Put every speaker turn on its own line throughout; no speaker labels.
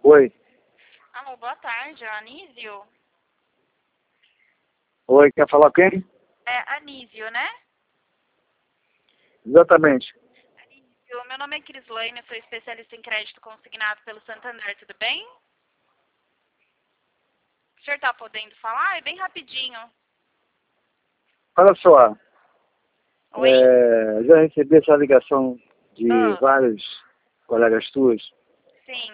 Oi.
Alô, boa tarde, é Anísio?
Oi, quer falar com quem?
É Anísio, né?
Exatamente.
Anísio, meu nome é Crislaine, eu sou especialista em crédito consignado pelo Santander, tudo bem? O senhor tá podendo falar? É bem rapidinho.
Olha só,
Oi?
já recebi essa ligação de
Ah,
vários colegas tuas.
sim.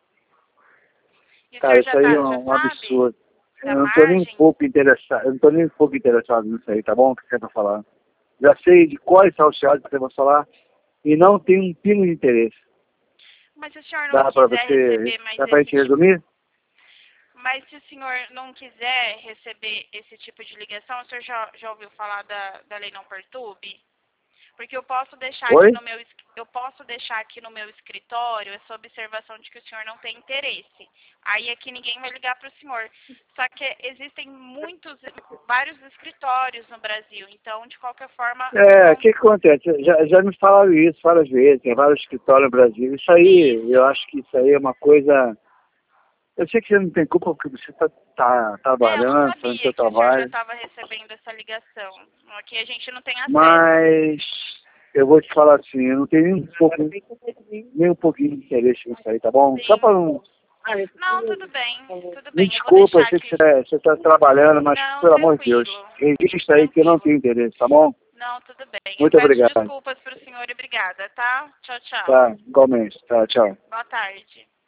E o
Cara,
senhor
isso aí é
já
um
sabe
absurdo.
da
Eu não tô nem um
margem?
pouco interessado, eu não tô nem um pouco interessado nisso aí, tá bom? O que você vai falar? Já sei de qual é salteado que você vai falar e não tenho um pingo de interesse.
Mas se o senhor não
Dá pra
quiser
você,
receber mais
dá pra
esse
gente
tipo...
resumir?
Mas se o senhor não quiser receber esse tipo de ligação, o senhor já ouviu falar da Lei Não Perturbe? Porque eu posso deixar aqui
Oi?
no meu escritório essa observação de que o senhor não tem interesse. Aí aqui ninguém vai ligar para o senhor. Só que existem vários escritórios no Brasil. Então, de qualquer forma,
O que acontece? Já me falaram isso várias vezes, tem vários escritórios no Brasil. Isso aí, eu
isso.
acho que isso aí é uma coisa. Eu sei que você não tem culpa porque você tá
Eu não
trabalhando, fazendo seu
sabia que o senhor já
trabalho,
estava recebendo essa ligação. Aqui a gente não tem acesso.
mas eu vou te falar assim, eu não tenho nem um pouquinho de interesse nisso aí, tá bom? Só
Sim.
para não.
Não, tudo bem. Tudo
Me
bem. Eu vou
desculpa,
deixar
eu sei que
aqui.
você tá trabalhando, mas
Não,
pelo amor de Deus,
tranquilo.
registra aí que eu não
Tranquilo.
tenho interesse, tá bom?
Não, tudo bem. Eu
Muito
peço
obrigado.
desculpas para o senhor e obrigada, tá? Tchau, tchau.
Tá, igualmente. Tá, tchau.
Boa tarde.